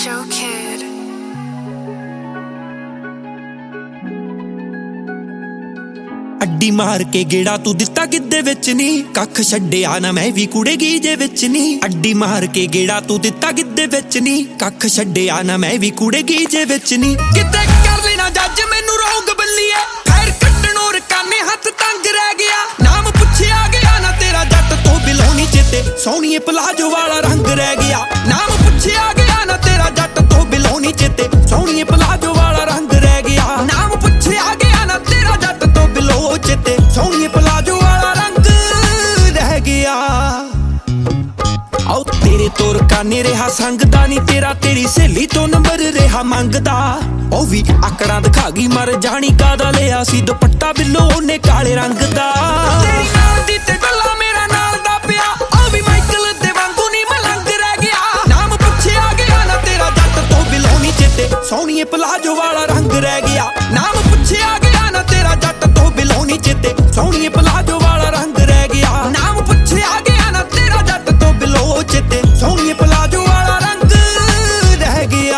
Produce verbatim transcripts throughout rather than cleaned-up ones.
Show Kid. ਅੱਡੀ ਮਾਰ ਕੇ ਗੇੜਾ ਤੂੰ ਦਿੱਤਾ ਗਿੱਦੇ ਵਿੱਚ ਨੀ, ਕੱਖ ਛੱਡਿਆ ਨਾ ਮੈਂ ਵੀ ਕੁੜੇ ਗੀਜੇ ਵਿੱਚ ਨੀ। ਅੱਡੀ ਮਾਰ ਕੇ ਗੇੜਾ ਤੂੰ ਦਿੱਤਾ ਗਿੱਦੇ ਵਿੱਚ ਨੀ, ਕੱਖ ਛੱਡਿਆ ਨਾ ਮੈਂ ਵੀ ਕੁੜੇ ਗੀਜੇ ਵਿੱਚ ਨੀ। ਕਿਤੇ ਕਰ ਲੈਣਾ ਜੱਜ ਮੈਨੂੰ ਰੋਂਗ ਬੱਲੀਏ, ਖੈਰ ਕੱਢਣੋਂ ਰਕਾਨੇ ਹੱਥ ਤੰਗ ਰਹਿ ਗਿਆ। ਨਾਮ ਪੁੱਛਿਆ ਗਿਆ ਨਾ ਤੇਰਾ ਜੱਟ ਤੋਂ ਬਿਲੋਨੀ ਚੇਤੇ, ਸੋਹਣੀਏ ਪਲਾਜੋ ਵਾਲਾ ਰੰਗ ਰਹਿ ਗਿਆ। ਨਾਮ ਪੁੱਛਿਆ ਗਿਆ ਨਾ ਤੇਰਾ ਜੱਟ ਤੋਂ ਬਿਲੋਨੀ ਚੇਤੇ, ਸੋਹਣੀਏ ਪਲਾਜੋ ਵਾਲਾ ਰੰਗ ਰਹਿ ਗਿਆ। ਨਾਮ ਪੁੱਛਿਆ ਗਿਆ ਨਾ ਤੇਰਾ ਜੱਟ ਤੋਂ ਬਿਲੋ ਚੇਤੇ, ਸੋਹਣੀਏ ਪਲਾਜੋ ਵਾਲਾ ਰੰਗ ਰਹਿ ਗਿਆ। ਆਓ ਤੇਰੇ ਤੋਂ ਰਕਾਨੇ ਰਿਹਾ ਸੰਗਦਾ ਨੀ ਤੇਰਾ, ਤੇਰੀ ਸਹੇਲੀ ਤੋਂ ਨੰਬਰ ਰਿਹਾ ਮੰਗਦਾ। ਉਹ ਵੀ ਆਕੜਾਂ ਦਿਖਾ ਗਈ ਮਰ ਜਾਣੀ ਕਾਦਾ ਲਿਆ ਸੀ ਦੁਪੱਟਾ ਬਿੱਲੋ ਉਹਨੇ ਕਾਲੇ ਰੰਗ ਦਾ। ਤੇਰੀ ਨਾਲ ਦੀ ਤੇ ਗੱਲਾਂ ਮੇਰਾ ਨਾਲ ਦਾ ਪਿਆ, ਉਹ ਵੀ ਮਾਈਕਲ ਦੇ ਵਾਂਗੂ ਨੀ ਮਲੰਗ ਰਹਿ ਗਿਆ। ਨਾਮ ਪੁੱਛਿਆ ਗਿਆ ਨਾ ਤੇਰਾ ਜੱਟ ਤੋਂ ਬਿਲੋ ਨੀ ਚੇਤੇ, ਸੋਹਣੀਏ ਪਲਾਜੋ ਵਾਲਾ ਰੰਗ ਰਹਿ ਗਿਆ। ਨਾਮ ਪੁੱਛਿਆ ਗਿਆ ਨਾ ਤੇਰਾ ਜੱਟ ਤੋਂ ਬਿਲੋ ਨੀ ਚੇਤੇ, ਸੋਹਣੀਏ ਪਲਾਜੋ ਵਾਲਾ ਰੰਗ ਰਹਿ ਗਿਆ। ਨਾਮ ਪੁੱਛਿਆ ਗਿਆ ਨਾ ਤੇਰਾ ਜੱਟ ਤੋਂ ਬਿਲੋ ਚੇਤੇ, ਸੋਹਣੀਏ ਪਲਾਜੋ ਵਾਲਾ ਰੰਗ ਰਹਿ ਗਿਆ।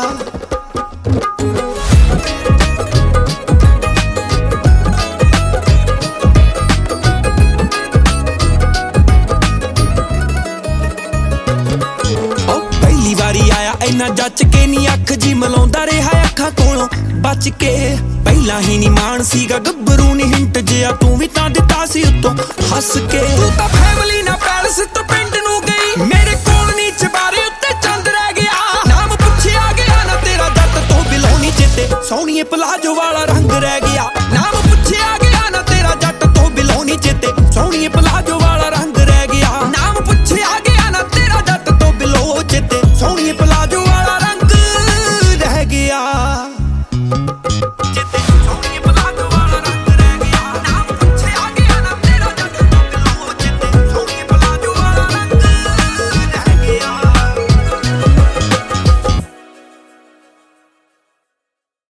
ਵਾਰੀ ਆਇਆ ਇੰਨਾ ਜੱਚ ਕੇ ਨੀ, ਅੱਖ ਜੀ ਮਲਾਉਂਦਾ ਰਿਹਾ ਅੱਖਾਂ ਕੋਲੋਂ ਬਚ ਕੇ। ਪਹਿਲਾਂ ਹੀ ਨੀ ਮਾਣ ਸੀਗਾ ਗੱਭਰੂ ਨੀ ਹਿੰਟ ਜਿਆ, ਤੂੰ ਵੀ ਤਾਂ ਦਿੱਤਾ ਸੀ ਉੱਤੋਂ ਹੱਸ ਕੇ। ਤੂੰ ਤਾਂ ਫੈਮਿਲੀ ਨਾ ਪੈਲਸ ਤੋਂ ਪਿੰਡ ਨੂੰ ਗਈ, ਮੇਰੇ ਕੋਲ ਨੀ ਚਬਾਰੇ ਉੱਤੇ ਚੰਦ ਰਹਿ ਗਿਆ। ਨਾਮ ਪੁੱਛਿਆ ਗਿਆ ਨਾ ਤੇਰਾ ਜੱਟ ਤੋਂ ਬਿਲੋ ਨੀ ਚੇਤੇ, ਸੋਹਣੀਏ ਪਲਾਜੋ